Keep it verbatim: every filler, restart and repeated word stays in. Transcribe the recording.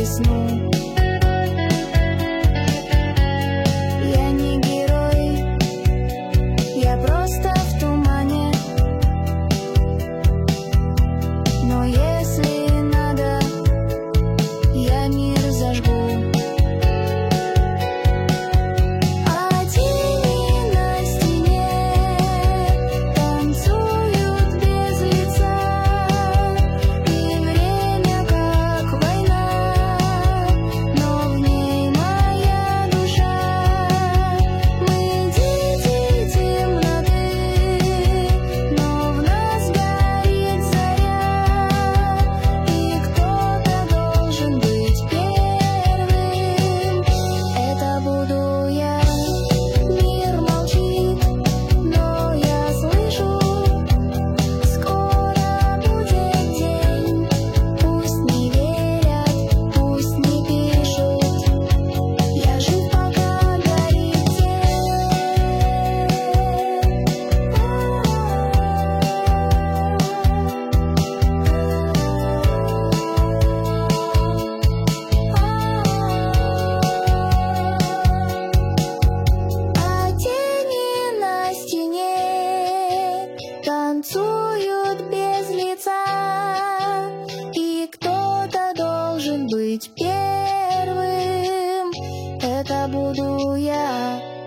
весну. Я не герой, я просто в тумане. Но если надо, я мир зажгу. А тени на стене танцуют без лица, и время как война, но в ней моя душа. Мы дети темноты, но в нас горит заря, и кто-то должен быть первым. Это буду я. Мир молчит, но я слышу, скоро будет день. Пусть не верят, пусть не пишут, я жив, пока горит тень. А тени на стене танцуют без лица, и кто-то должен быть первым. Это буду я.